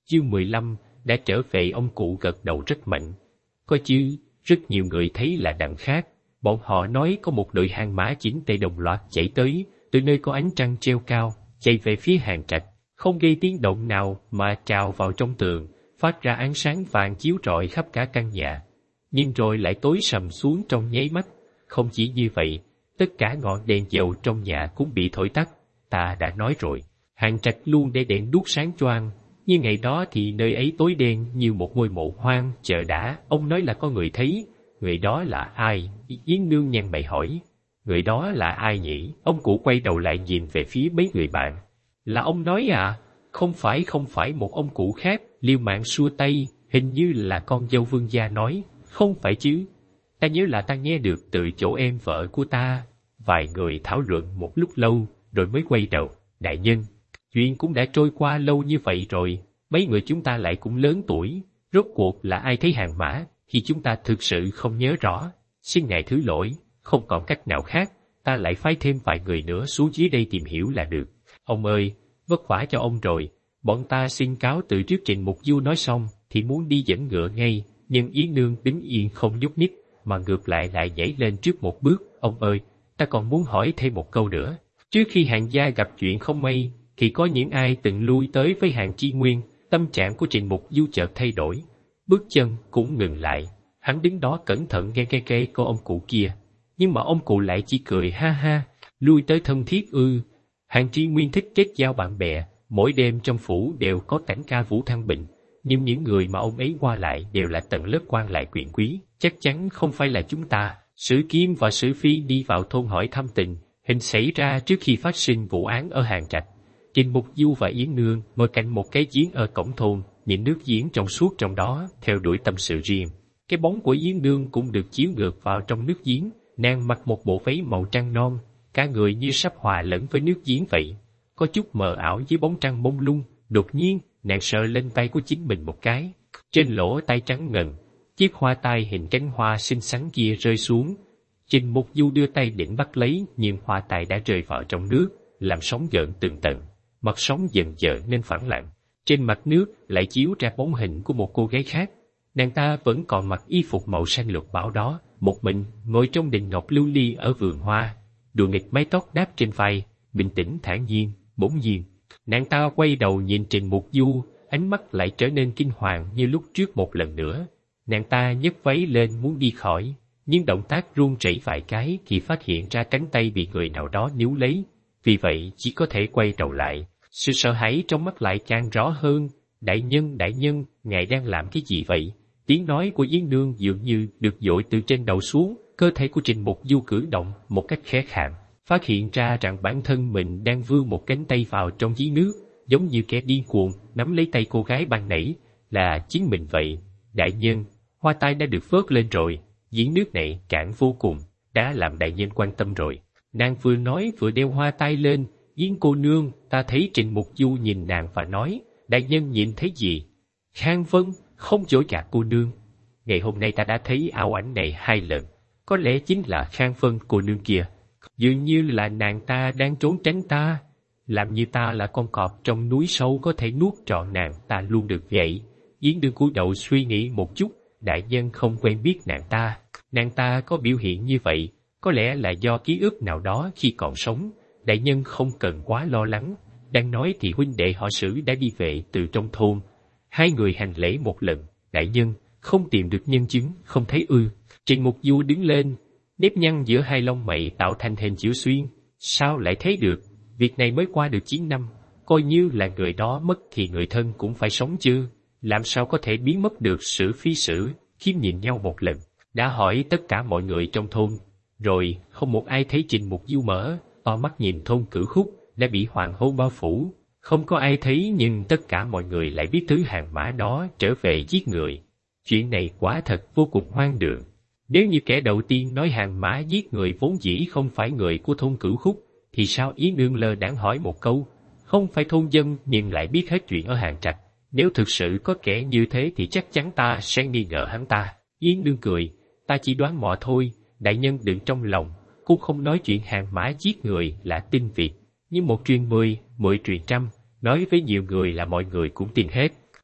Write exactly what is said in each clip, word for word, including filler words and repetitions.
Chương mười lăm, đã trở về. Ông cụ gật đầu rất mạnh. Có chứ, rất nhiều người thấy là đặng khác. Bọn họ nói có một đội hàng mã chỉnh tề đồng loạt chạy tới, từ nơi có ánh trăng treo cao, chạy về phía hàng trạch, không gây tiếng động nào mà trào vào trong tường, phát ra ánh sáng vàng chiếu rọi khắp cả căn nhà. Nhưng rồi lại tối sầm xuống trong nháy mắt. Không chỉ như vậy, tất cả ngọn đèn dầu trong nhà cũng bị thổi tắt. Ta đã nói rồi, hàng trạch luôn để đèn đuốc sáng choang. Nhưng ngày đó thì nơi ấy tối đen như một ngôi mộ hoang. Chờ đã, ông nói là có người thấy. Người đó là ai? Yến Nương nhăn mày hỏi. Người đó là ai nhỉ? Ông cụ quay đầu lại nhìn về phía mấy người bạn. Là ông nói à? Không phải, không phải, một ông cụ khác. Liêu Mạng xua tay, hình như là con dâu Vương gia nói. Không phải chứ? Ta nhớ là ta nghe được từ chỗ em vợ của ta. Vài người thảo luận một lúc lâu, rồi mới quay đầu. Đại nhân, chuyện cũng đã trôi qua lâu như vậy rồi. Mấy người chúng ta lại cũng lớn tuổi. Rốt cuộc là ai thấy hàng mã, khi chúng ta thực sự không nhớ rõ. Xin ngài thứ lỗi, không còn cách nào khác. Ta lại phái thêm vài người nữa xuống dưới đây tìm hiểu là được. Ông ơi, vất vả cho ông rồi. Bọn ta xin cáo từ trước. Trịnh Mục Du nói xong, thì muốn đi dẫn ngựa ngay. Nhưng Yến Nương đứng yên không nhúc nhích, mà ngược lại lại nhảy lên trước một bước. Ông ơi, ta còn muốn hỏi thêm một câu nữa. Trước khi hàng gia gặp chuyện không may, thì có những ai từng lui tới với hàng Chi Nguyên? Tâm trạng của Trịnh Mục Du chợt thay đổi, bước chân cũng ngừng lại. Hắn đứng đó cẩn thận nghe nghe nghe cô ông cụ kia, nhưng mà ông cụ lại chỉ cười ha ha. Lui tới thân thiết ư? Hàng Chi Nguyên thích kết giao bạn bè, mỗi đêm trong phủ đều có cảnh ca vũ thăng bình. Nhưng những người mà ông ấy qua lại đều là tầng lớp quan lại quyền quý, chắc chắn không phải là chúng ta. Sử Kim và Sử Phi đi vào thôn hỏi thăm tình hình xảy ra trước khi phát sinh vụ án ở Hàng Trạch. Trịnh Mục Du và Yến Nương ngồi cạnh một cái giếng ở cổng thôn, nhìn nước giếng trong suốt trong đó, theo đuổi tâm sự riêng. Cái bóng của Yến Nương cũng được chiếu ngược vào trong nước giếng. Nàng mặc một bộ váy màu trăng non, cả người như sắp hòa lẫn với nước giếng vậy, có chút mờ ảo dưới bóng trăng mông lung. Đột nhiên, nàng sờ lên tay của chính mình một cái. Trên lỗ tay trắng ngần, chiếc hoa tai hình cánh hoa xinh xắn kia rơi xuống. Trịnh Mục Du đưa tay định bắt lấy, nhưng hoa tai đã rơi vào trong nước, làm sóng gợn tường tận. Mặt sóng dần dần nên phẳng lặng. Trên mặt nước lại chiếu ra bóng hình của một cô gái khác. Nàng ta vẫn còn mặc y phục màu xanh lục bảo đó, một mình ngồi trong đình ngọc lưu ly ở vườn hoa, đùa nghịch mái tóc đáp trên vai, bình tĩnh thản nhiên, bỗng nhiên. Nàng ta quay đầu nhìn Trịnh Mục Du, ánh mắt lại trở nên kinh hoàng như lúc trước một lần nữa. Nàng ta nhấc váy lên muốn đi khỏi, nhưng động tác run rẩy vài cái thì phát hiện ra cánh tay bị người nào đó níu lấy. Vì vậy chỉ có thể quay đầu lại. Sự sợ hãi trong mắt lại càng rõ hơn. Đại nhân, đại nhân, ngài đang làm cái gì vậy? Tiếng nói của Yến Nương dường như được dội từ trên đầu xuống. Cơ thể của Trịnh Mục Du cử động một cách khẽ khàng, phát hiện ra rằng bản thân mình đang vươn một cánh tay vào trong giếng nước, giống như kẻ điên cuồng nắm lấy tay cô gái ban nãy. Là chính mình vậy. Đại nhân, hoa tai đã được vớt lên rồi. Giếng nước này cạn vô cùng, đã làm đại nhân quan tâm rồi. Nàng vừa nói vừa đeo hoa tai lên. Yến cô nương, ta thấy. Trịnh Mục Du nhìn nàng và nói, đại nhân nhìn thấy gì? Khang Vân, không dối gạt cô nương. Ngày hôm nay ta đã thấy ảo ảnh này hai lần, có lẽ chính là Khang Vân cô nương kia. Dường như là nàng ta đang trốn tránh ta, làm như ta là con cọp trong núi sâu có thể nuốt trọn nàng ta luôn được vậy. Yến Nương cúi đầu suy nghĩ một chút, đại nhân không quen biết nàng ta. Nàng ta có biểu hiện như vậy, có lẽ là do ký ức nào đó khi còn sống. Đại nhân không cần quá lo lắng. Đang nói thì huynh đệ họ Sử đã đi về từ trong thôn. Hai người hành lễ một lần. Đại nhân, không tìm được nhân chứng, không thấy ư? Trịnh Mục Du đứng lên, nếp nhăn giữa hai lông mày tạo thành hình chữ xuyên. Sao lại thấy được? Việc này mới qua được chín năm, coi như là người đó mất thì người thân cũng phải sống chứ. Làm sao có thể biến mất được? Sử Phi Sử Khiêm nhìn nhau một lần, đã hỏi tất cả mọi người trong thôn, rồi không một ai thấy. Trịnh Mục Du mở to mắt nhìn thôn Cửu Khúc đã bị hoàng hôn bao phủ. Không có ai thấy, nhưng tất cả mọi người lại biết thứ hàng mã đó trở về giết người. Chuyện này quả thật vô cùng hoang đường. Nếu như kẻ đầu tiên nói hàng mã giết người vốn dĩ không phải người của thôn Cửu Khúc, thì sao Yến Nương lơ đãng hỏi một câu, không phải thôn dân nhưng lại biết hết chuyện ở Hàng Trạch? Nếu thực sự có kẻ như thế thì chắc chắn ta sẽ nghi ngờ hắn ta. Yến Nương cười, ta chỉ đoán mò thôi, đại nhân đừng trong lòng. Cũng không nói chuyện hàng mã giết người là tin Việt, nhưng một truyền mười, mười truyền trăm, nói với nhiều người là mọi người cũng tin hết.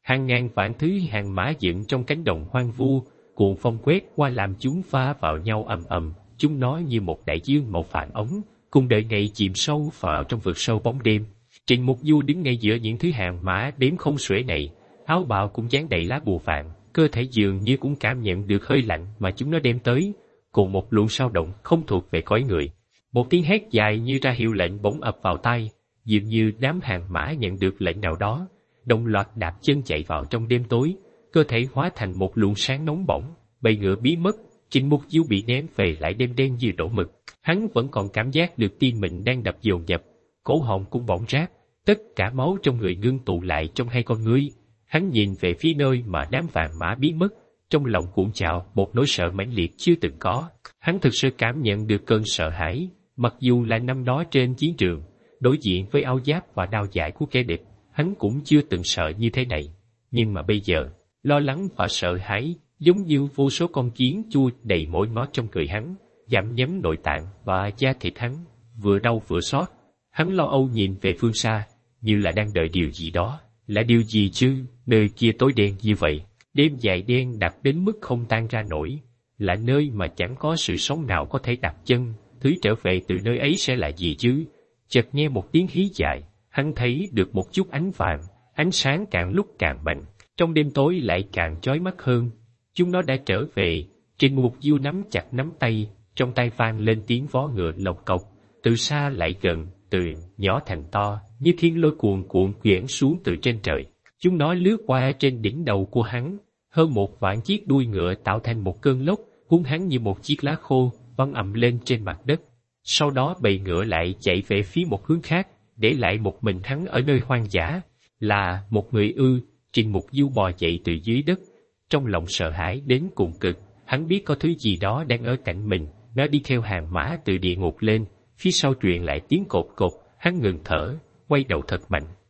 Hàng ngàn vạn thứ hàng mã dựng trong cánh đồng hoang vu, cuồng phong quét qua làm chúng va vào nhau ầm ầm, chúng nó như một đại dương màu vàng ống, cùng đợi ngày chìm sâu vào trong vực sâu bóng đêm. Trình Mục Du đứng ngay giữa những thứ hàng mã đếm không xuể này, áo bào cũng dán đầy lá bùa vàng, cơ thể dường như cũng cảm nhận được hơi lạnh mà chúng nó đem tới, cùng một luồng sao động không thuộc về cõi người. Một tiếng hét dài như ra hiệu lệnh bỗng ập vào tai, dường như đám hàng mã nhận được lệnh nào đó, đồng loạt đạp chân chạy vào trong đêm tối, cơ thể hóa thành một luồng sáng nóng bỏng, bầy ngựa biến mất. Trình Mục Du bị ném về lại đêm đen như đổ mực. Hắn vẫn còn cảm giác được tim mình đang đập dồn dập, cổ họng cũng bỏng rát, tất cả máu trong người ngưng tụ lại trong hai con ngươi. Hắn nhìn về phía nơi mà đám vàng mã biến mất, trong lòng cuộn trào một nỗi sợ mãnh liệt chưa từng có. Hắn thực sự cảm nhận được cơn sợ hãi, mặc dù là năm đó trên chiến trường, đối diện với áo giáp và đao dại của kẻ địch, hắn cũng chưa từng sợ như thế này. Nhưng mà bây giờ, lo lắng và sợ hãi giống như vô số con kiến chui đầy mỗi ngó trong người hắn, gặm nhấm nội tạng và da thịt hắn, vừa đau vừa xót. Hắn lo âu nhìn về phương xa, như là đang đợi điều gì đó. Là điều gì chứ? Nơi kia tối đen như vậy, đêm dài đen đặc đến mức không tan ra nổi, là nơi mà chẳng có sự sống nào có thể đặt chân. Thứ trở về từ nơi ấy sẽ là gì chứ? Chợt nghe một tiếng hí dài, hắn thấy được một chút ánh vàng, ánh sáng càng lúc càng mạnh, trong đêm tối lại càng chói mắt hơn. Chúng nó đã trở về. Trình Mục Du nắm chặt nắm tay, trong tay vang lên tiếng vó ngựa lộc cộc, từ xa lại gần, từ nhỏ thành to, như thiên lôi cuồn cuộn quyển xuống từ trên trời. Chúng nó lướt qua trên đỉnh đầu của hắn, hơn một vạn chiếc đuôi ngựa tạo thành một cơn lốc, hung hắn như một chiếc lá khô, văng ầm lên trên mặt đất. Sau đó bầy ngựa lại chạy về phía một hướng khác, để lại một mình hắn ở nơi hoang dã. Là một người ư? Trình Mục Du bò dậy từ dưới đất, trong lòng sợ hãi đến cùng cực. Hắn biết có thứ gì đó đang ở cạnh mình, nó đi theo hàng mã từ địa ngục lên. Phía sau truyền lại tiếng cột cột, hắn ngừng thở, quay đầu thật mạnh.